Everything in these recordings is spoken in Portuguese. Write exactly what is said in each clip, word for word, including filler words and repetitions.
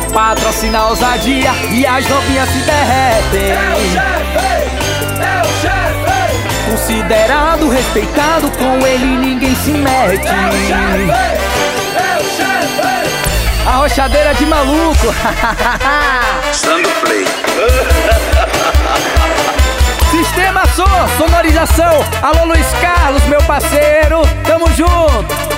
patrocina a ousadia e as novinhas se derretem. É o chefe, é o chefe. Considerado, respeitado, com ele ninguém se mete. É o chefe, é o chefe. Arrochadeira de maluco. Sando Play. Sistema Som, sonorização. Alô Luiz Carlos, meu parceiro, tamo junto.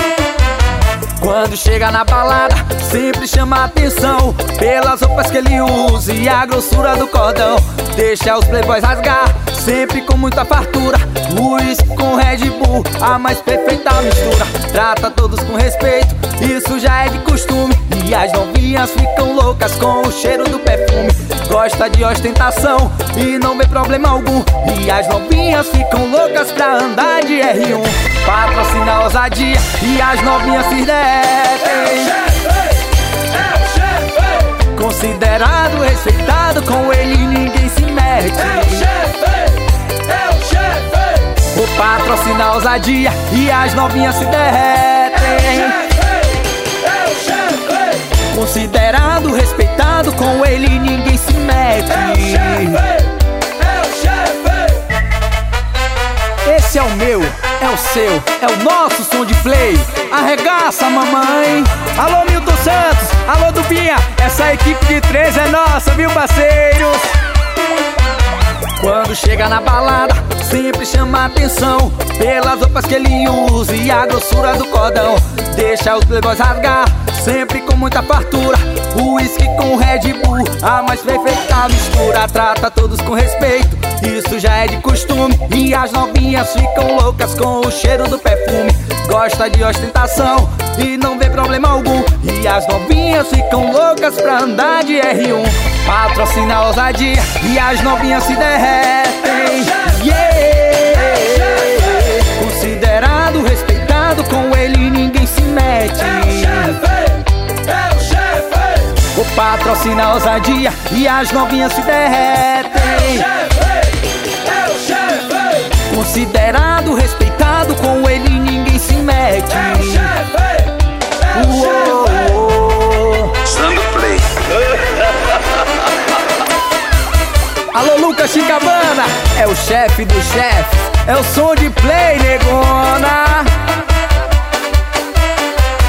Quando chega na balada, sempre chama atenção pelas roupas que ele usa e a grossura do cordão. Deixa os playboys rasgar, sempre com muita fartura. Whisky com Red Bull, a mais perfeita mistura. Trata todos com respeito, isso já é de costume. E as novinhas ficam loucas com o cheiro do perfume. Gosta de ostentação e não vê problema algum. E as novinhas ficam loucas pra andar de R um. Patrocina a ousadia e as novinhas se derretem. É o chefe, Considerado, respeitado, com ele ninguém se mete. é o chefe, é o chefe. O patrocina a ousadia e as novinhas se derretem. É o chefe, Considerado, respeitado, com ele ninguém se mete. é o chefe, é o chefe. Esse é o meu, é o seu, é o nosso som de play. Arregaça, mamãe. Alô Milton Santos, alô Dubinha, essa equipe de três é nossa, viu, parceiros? Quando chega na balada, sempre chama atenção pelas roupas que ele usa e a grossura do cordão. Deixa os playboys rasgar, sempre com muita fartura. Whisky com Red Bull, a mais perfeita mistura. Trata todos com respeito, isso já é de costume. E as novinhas ficam loucas com o cheiro do perfume. Gosta de ostentação e não vê problema algum. E as novinhas ficam loucas pra andar de R um. Patrocina a ousadia e as novinhas se derretem. Yeah! Considerado, respeitado, com ele ninguém se mete. É o chefe, é o chefe. O patrocina a ousadia e as novinhas se derretem. É o chefe, Considerado, respeitado, com ele ninguém se mete. é o chefe, é o chefe. Uou. Sando Play. Alô Lucas Chicabana, é o chefe dos chefes, é o som de play, negona.